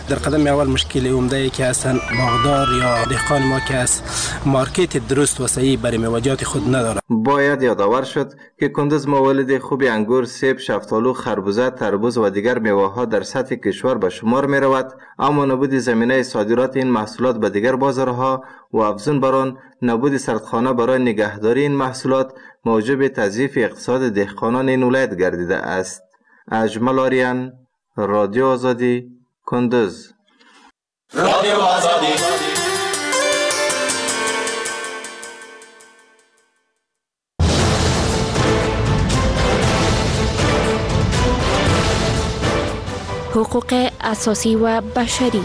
در قدم اول مشکل عمده که هستن باغدار یا دهقان ما که از مارکت درست و صحیح برای میوه‌جات خود نداره. باید یادآور شد که کندز موالد خوب انگور، سیب، شفتالو، خربوزه، تربوز و دیگر میوه‌ها در سطح کشور به شمار می رود، اما نبود زمینه صادرات این محصولات به دیگر بازارها و افزون بر آن نبود سردخانه برای نگهداری این محصولات موجب تضعیف اقتصاد دهقانان این ولایت گردیده است. اجمل آریان، رادیو آزادی، کندز. رادیو آزادی. حقوق اساسی و بشری.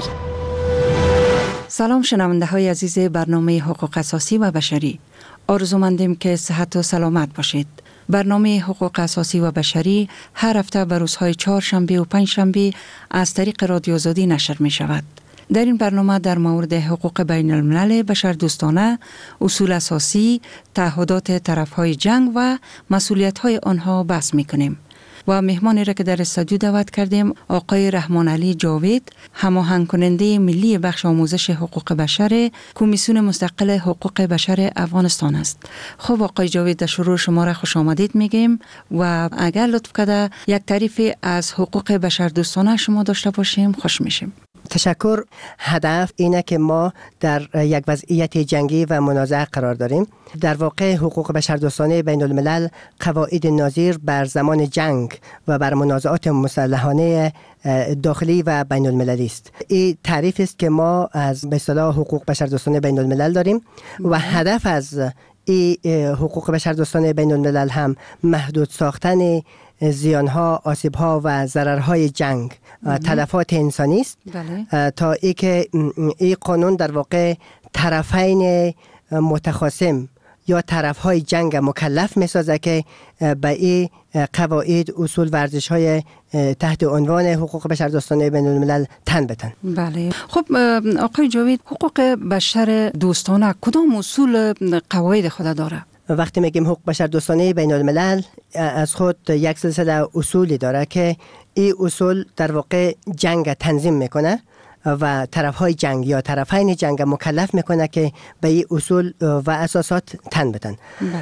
سلام شنونده های عزیز برنامه حقوق اساسی و بشری. آرزومندیم که صحت و سلامت باشید. برنامه حقوق اساسی و بشری هر هفته به روزهای چهارشنبه و پنجشنبه از طریق رادیو آزادی نشر می شود. در این برنامه در مورد حقوق بین الملل بشردوستانه، اصول اساسی، تعهدات طرفهای جنگ و مسئولیت‌های آنها بحث می کنیم. و مهمانی را که در استودیو دعوت کردیم آقای رحمان علی جاوید، هماهنگ کننده ملی بخش آموزش حقوق بشر کمیسیون مستقل حقوق بشر افغانستان است. خب آقای جاوید، در شروع شما را خوش آمدید میگیم و اگر لطف کرده یک تعریف از حقوق بشردوستانه شما داشته باشیم خوش میشیم. تشکر. هدف اینه که ما در یک وضعیت جنگی و منازعه قرار داریم. در واقع حقوق بشردوستانه بین الملل قواعد ناظر بر زمان جنگ و بر منازعات مسلحانه داخلی و بین المللی است. این تعریف است که ما از به اصطلاح حقوق بشردوستانه بین الملل داریم و هدف از این حقوق بشردوستانه بین الملل هم محدود ساختن زیانها، آسیبها و ضررهای جنگ، تلفات انسانی است. تا ای که این قانون در واقع طرفین متخاصم یا طرفهای جنگ مکلف میسازه که به این قواعد، اصول، ورزش‌های تحت عنوان حقوق بشردوستانه بین الملل تن بتن. بله. خب آقای جاوید، حقوق بشر دوستانه کدام اصول قواعد خود داره؟ وقتی میگیم حقوق بشردوستانه بین الملل از خود یک سلسله اصولی داره که این اصول در واقع جنگ تنظیم میکنه و طرفهای جنگ یا طرفین جنگ مکلف میکنه که به این اصول و اساسات تن بدن.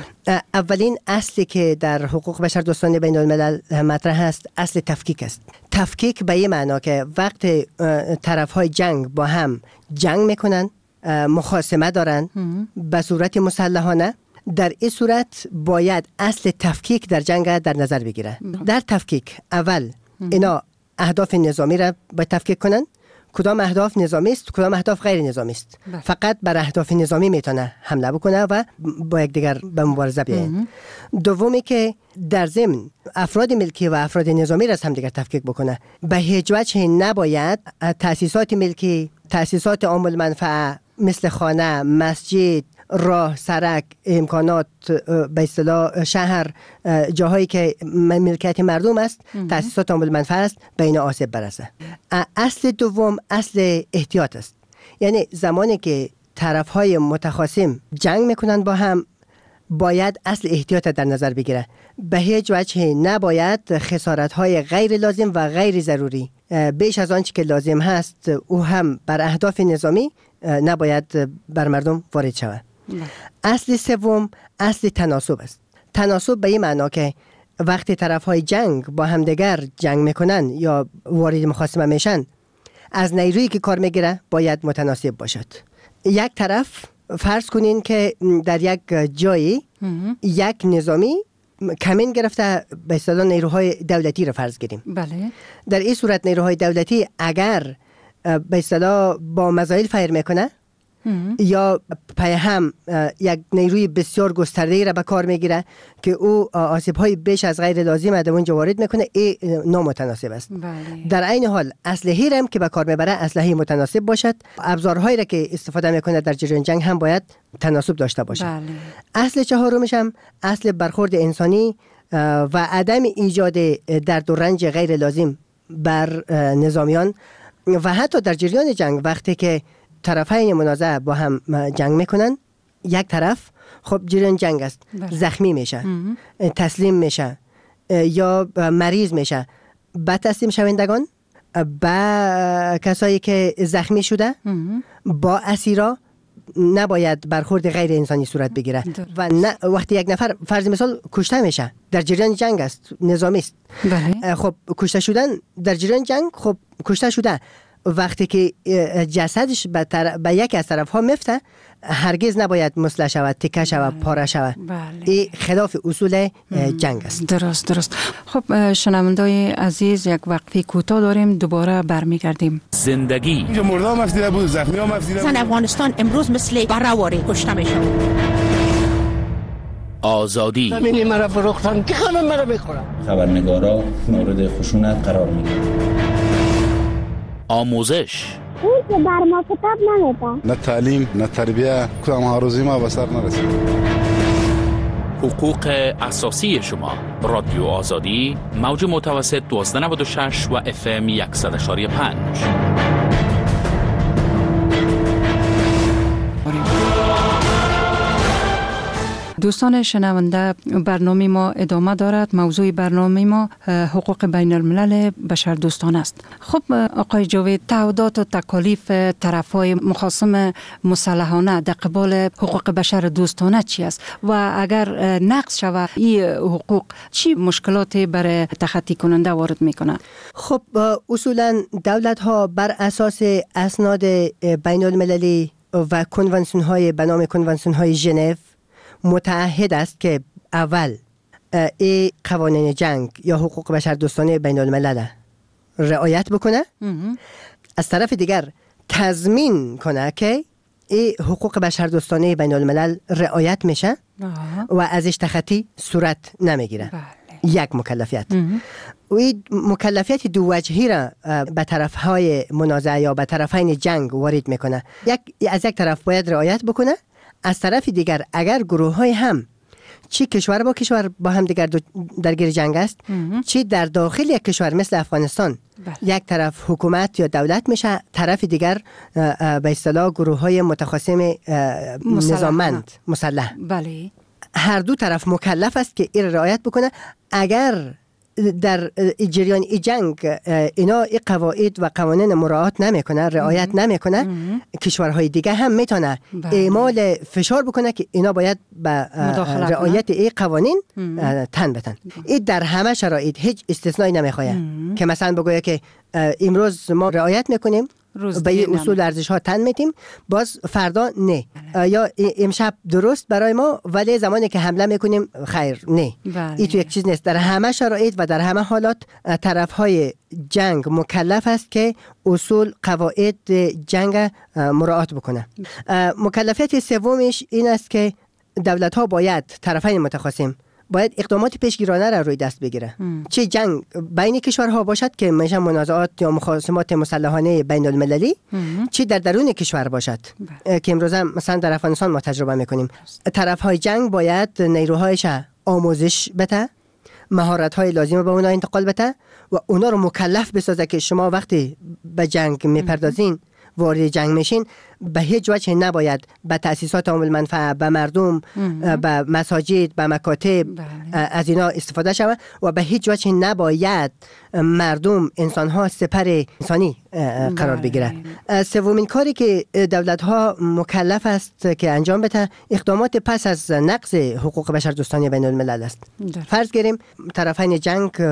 اولین اصلی که در حقوق بشردوستانه بین الملل مطرح است اصل تفکیک است. تفکیک به این معنا که وقت طرفهای جنگ با هم جنگ میکنن، مخاصمه دارن به صورت مسلحانه، در این صورت باید اصل تفکیک در جنگ در نظر بگیره. در تفکیک اول اینا اهداف نظامی را باید تفکیک کنن. کدام اهداف نظامی است، کدام اهداف غیر نظامی است. فقط بر اهداف نظامی میتونه حمله بکنه و با یکدیگر به مبارزه بیاین. دومی که در ضمن افراد ملکی و افراد نظامی را هم دیگر تفکیک بکنه. به هیچ وجه نباید تأسیسات ملکی، تأسیسات عام المنفعه مثل خانه، مسجد، راه، سرک، امکانات، به اصطلاح شهر، جاهایی که ملکیت مردم است، تأسیسات عام المنفعه است، بین آسیب برسه. اصل دوم اصل احتیاط است. یعنی زمانی که طرفهای متخاصم جنگ میکنن با هم باید اصل احتیاط در نظر بگیره. به هیچ وجه نباید خسارت‌های غیر لازم و غیر ضروری بیش از آنچه که لازم هست او هم بر اهداف نظامی نباید بر مردم وارد شود. اصل سوم اصل تناسب است. تناسب به این معنا که وقتی طرف‌های جنگ با همدیگر جنگ میکنن یا وارد مخاصمه میشن، از نیرویی که کار میگیره باید متناسب باشد. یک طرف فرض کنین که در یک جایی یک نظامی کمین گرفته، به اصطلاح نیروهای دولتی را فرض گیریم. بله. در این صورت نیروهای دولتی اگر به اصطلاح با مزایل فیر میکنه یا پای هم یک نیروی بسیار گسترده‌ای را به کار میگیره که او آسیب‌های بیش از غیر لازم در اونجا وارد میکنه، این نامتناسب است. بله. در عین حال اسلحه‌ای هم که به کار میبره اسلحه متناسب باشد. ابزارهایی را که استفاده میکنه در جریان جنگ هم باید تناسب داشته باشد. بله. اصل چهارمش هم اصل برخورد انسانی و عدم ایجاد درد و رنج غیر لازم بر نظامیان و حتی در جریان جنگ وقتی که طرفین منازعه با هم جنگ میکنن، یک طرف خب جریان جنگ است، زخمی میشه، تسلیم میشه یا مریض میشه، بعد تسلیم شوندگان با کسایی که زخمی شده با اسیرا نباید برخورد غیر انسانی صورت بگیره و وقتی یک نفر فرض مثال کشته میشه در جریان جنگ است، نظامی است، خب کشته شدن در جریان جنگ، خب کشته شده، وقتی که جسدش به یک از طرف ها میفته هرگز نباید مسلح شود، تکه شود، پاره شود. این خلاف اصول جنگ است. درست. خب شنوندای عزیز، یک وقفه کوتاه داریم، دوباره برمیگردیم. زندگی اینجا مرده هم افزیده بود، زخمی هم افزیده بود. زن افغانستان امروز مثل برآوری کشته میشه. آزادی زمینی مرا فروختن که خانم مرا میخورم. خبرنگارا مورد خشونت قرار میگیرن. آموزش اون که بر ما کتاب نمیده، نه تعلیم نه تربیه، کدام هاروزی ما به سر نرسید. حقوق اساسی شما. رادیو آزادی، موج متوسط 1296 و FM 100.5. دوستان شنونده، برنامه ما ادامه دارد. موضوع برنامه ما حقوق بین الملل بشر دوستان است. خب آقای جاوید، تعهدات و تکالیف طرفهای مخاصم مسلحانه در قبال حقوق بشر دوستانه چی است و اگر نقض شود این حقوق چی مشکلاتی برای تخطی کننده وارد میکنه؟ خب اصولا دولت ها بر اساس اسناد بین المللی و کنوانسیون های به نام کنوانسیون های ژنو متعهد است که اول این قوانین جنگ یا حقوق بشر دوستانه بین الملل رعایت بکنه، از طرف دیگر تضمین کنه که این حقوق بشر دوستانه بین الملل رعایت میشه و ازش تخطی صورت نمیگیره. یک مکلفیت. و این مکلفیت دو وجهی را به طرفهای منازعه یا به طرفین جنگ وارد میکنه. از یک طرف باید رعایت بکنه، از طرف دیگر اگر گروه های هم چی کشور با کشور با هم دیگر درگیر جنگ است، چی در داخل یک کشور مثل افغانستان یک طرف حکومت یا دولت میشه، طرف دیگر به اصطلاح گروه های متخاصم نظاممند مسلح، هر دو طرف مکلف است که این رعایت بکنه. اگر در جریان جنگ اینا این قواعد و قوانین مراعات نمیکنه، رعایت نمیکنه، کشورهای دیگه هم میتونه اعمال فشار بکنه که اینا باید به رعایت این قوانین تن بتن. این در همه شرایط هیچ استثنایی نمیخواد که مثلا بگویه که امروز ما رعایت میکنیم به این اصول ارزش ها تن میتیم، باز فردا نه، یا امشب درست برای ما ولی زمانی که حمله میکنیم خیر نه. این تو یک چیز نیست. در همه شرایط و در همه حالات طرف های جنگ مکلف است که اصول قواعد جنگ مراعات بکنه. مکلفیت سومش این است که دولت ها باید طرفین متخاصم باید اقدامات پیشگیرانه را روی دست بگیره. چه جنگ بین کشورها باشد که میشه منازعات یا مخاصمات مسلحانه بین المللی، چه در درون کشور باشد که امروزه مثلا در افغانستان ما تجربه میکنیم. طرفهای جنگ باید نیروهایش آموزش بده، مهارت‌های لازم به اونا انتقال بده و اونا رو مکلف بسازه که شما وقتی به جنگ میپردازین، وارد جنگ میشین، به هیچ وجه نباید به تأسیسات عامل منفعه، به مردم، به مساجد، به مکاتب از اینا استفاده شود و به هیچ وجه نباید مردم، انسان‌ها سپر انسانی قرار بگیره. سومین کاری که دولت ها مکلف است که انجام بده اقدامات پس از نقض حقوق بشر دوستانه بین الملل است. فرض گیریم طرفین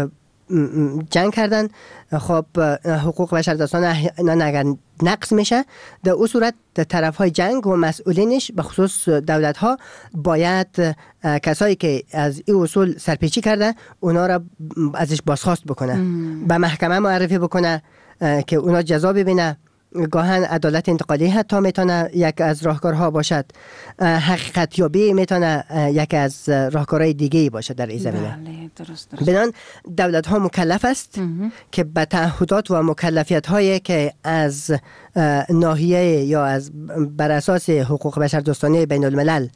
جنگ کردن، خب حقوق بشر دوستانه اگر نقض میشه، در اون صورت طرف های جنگ و مسئولینش به خصوص دولت ها باید کسایی که از این اصول سرپیچی کرده اونا را ازش بازخواست بکنه، به محکمه معرفی بکنه که اونا جزا ببینه. گاهن عدالت انتقالی حتی میتونه یک از راهکارها باشد، حقیقت یابی میتونه یک از راهکارهای دیگه باشه در این زمینه. بنان دولت ها مکلف است که به تعهدات و مکلفیت هایی که از ناحیه یا از بر اساس حقوق بشر دوستانه بین الملل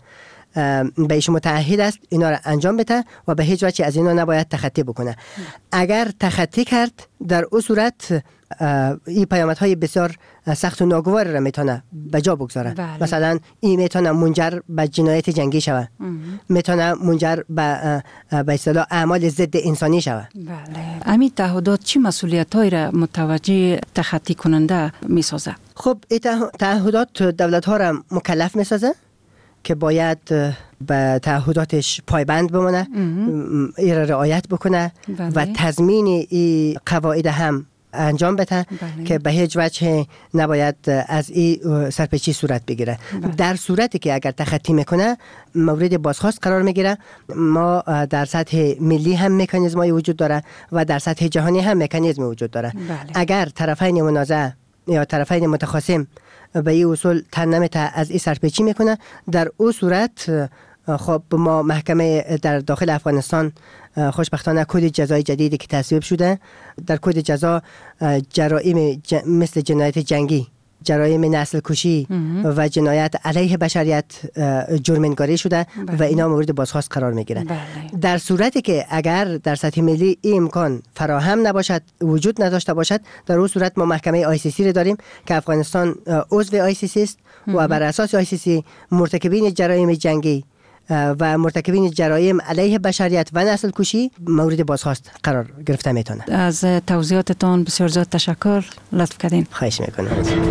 به ایش متعهد است اینا را انجام بده و به هیچ وجه از اینا نباید تخطی بکنه. اگر تخطی کرد در اون صورت این پیامدهای بسیار سخت و ناگوار را میتونه به جا بگذاره. مثلا این میتونه منجر به جنایت جنگی شود، میتونه منجر به اصطلاح اعمال ضد انسانی شود. بله. همین تعهدات چی مسئولیت‌هایی را متوجه تخطی کننده میسازه؟ خب این تعهدات دولت‌ها را مکلف میسازه که باید به تعهداتش پایبند بمونه، این را رعایت بکنه و تضمین این قواعد هم انجام بده که به هیچ وجه نباید از این سرپیچی صورت بگیره. در صورتی که اگر تخطی میکنه مورد بازخواست قرار میگیره. ما در سطح ملی هم مکانیزمای وجود داره و در سطح جهانی هم مکانیزم وجود داره. اگر طرفین منازع یا طرفین متخاصم به این اصول تن نمیته از این سرپیچی میکنه، در اون صورت خب ما محکمه در داخل افغانستان خوشبختانه کد جزای جدیدی که تصویب شده، در کد جزا جرایم مثل جنایت جنگی، جرایم نسل کشی و جنایت علیه بشریت جرم‌انگاری شده و اینا مورد بازخواست قرار میگیره. در صورتی که اگر در سطح ملی این امکان فراهم نباشد، وجود نداشته باشد، در اون صورت ما محکمه ICC رو داریم که افغانستان عضو ICC است و بر اساس ICC مرتکبین جرایم جنگی و مرتکبین جرایم علیه بشریت و نسل کشی مورد بازخواست قرار گرفته میتونه. از توضیحاتتان بسیار زیاد تشکر، لطف کردین. خواهش میکنم.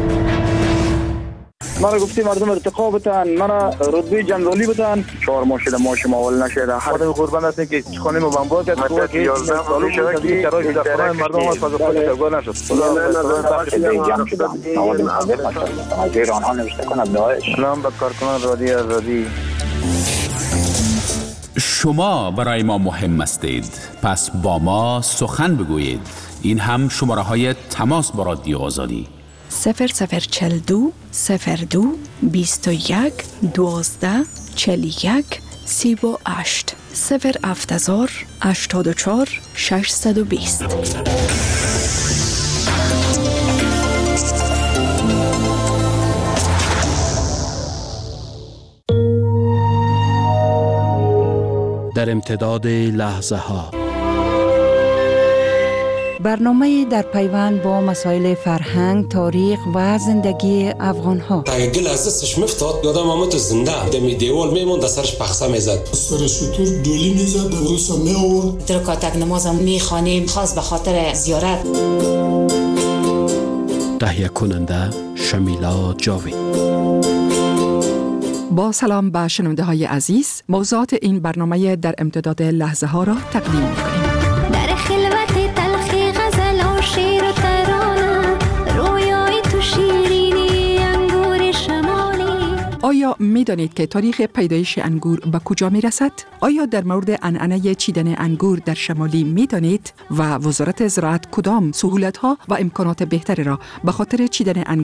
مرا گفتی مردم ارتقا بتن، مرا رتبه جنرالی بتن، 4 ماه شده ماش ماول نشده. هر قربان هستن که خانه ما بمبار کرد تو که 11 سال شده که جرایم در خانه مردم از فاز خود تگاه نشد. خدا آنها نوشته کنند داعش. سلام به کارکنان رادیو آزادی. شما برای ما مهم هستید، پس با ما سخن بگویید. این هم شماره های تماس با رادیو آزادی 0042 02 21 12 41 38 070 84 620. در امتداد لحظه ها برنامه در پیوند با مسائل فرهنگ، تاریخ و زندگی افغان ها. اگه گل از دستش مفتاد یادم آمد زنده دمی دیوال میموند سرش پخسه میزد، سر شطور دولی میزد، دروسا می آورد. رکعت نمازم میخوانیم خاص به خاطر زیارت. تهیه کننده شمیلا جاوید. با سلام به شنونده های عزیز، موضوعات این برنامه در امتداد لحظه ها را تقدیم می‌کنیم. در خلوت تلخی غزل و شعر و ترانه، رویای تو شیرینی انگور شمالی. آیا می‌دانید که تاریخ پیدایش انگور به کجا می‌رسد؟ آیا در مورد عنعنه چیدن انگور در شمالی می‌دانید؟ و وزارت زراعت کدام سهولت‌ها و امکانات بهتری را به خاطر چیدن انگور